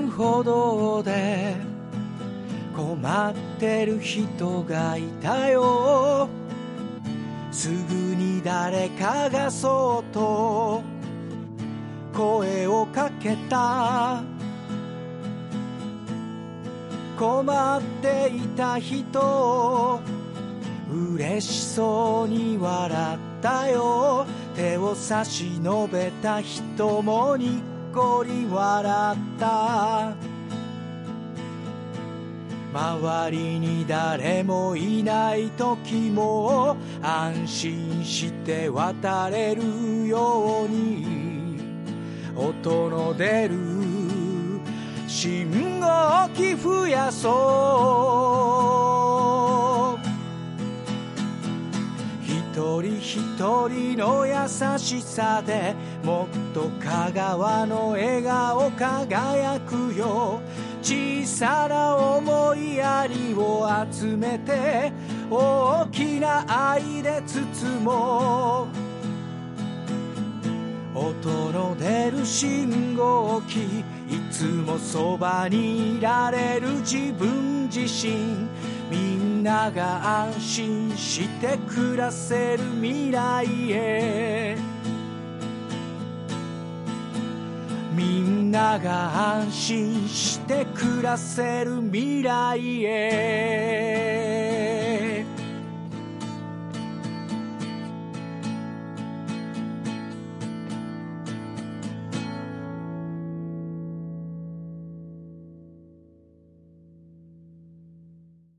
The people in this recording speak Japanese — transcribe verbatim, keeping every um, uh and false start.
分歩道で困ってる人がいたよ。すぐに誰かがそっと声をかけた。困っていた人、嬉しそうに笑ったよ。手を差し伸べた人もにっこり笑った。周りに誰もいない時も安心して渡れるように、音の出る信号機増やそう。一人一人の優しさでもっと香川の笑顔輝くよ。小さな思いやりを集めて大きな愛で包もう。音の出る信号機、いつもそばにいられる自分自身、みんなが安心して暮らせる未来へ。みんなが安心して暮らせる未来へ。